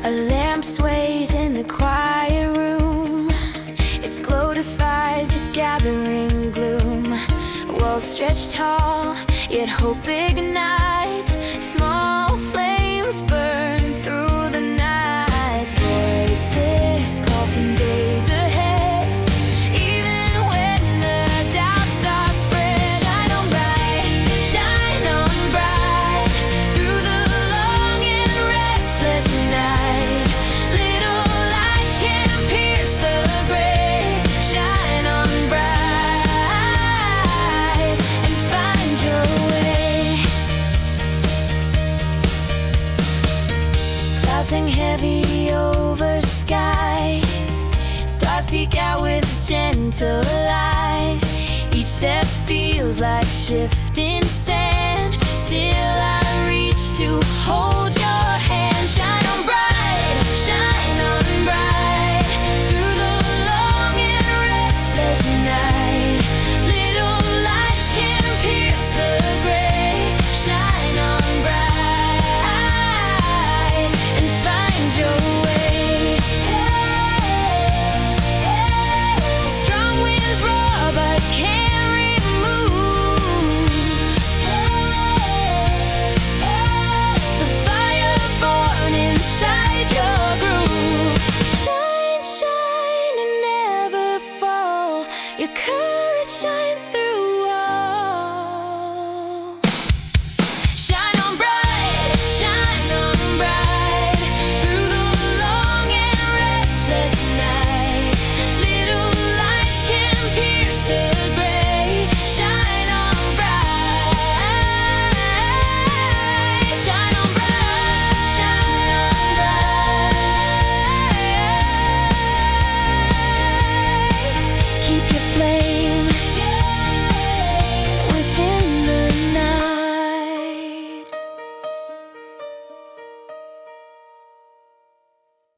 A lamp sways in the quiet room. Its glow defies the gathering gloom. Walls stretch tall, yet hope ignites. Small flames burn through the night. Voices call from days ahead, even when the doubts are spread. Shine on bright, through the long and restless night. Little lights can pierce the gray. Shine on bright and find your way. Clouds hang heavy over skies. Stars peek out with gentle eyes. Each step feels like shifting sand.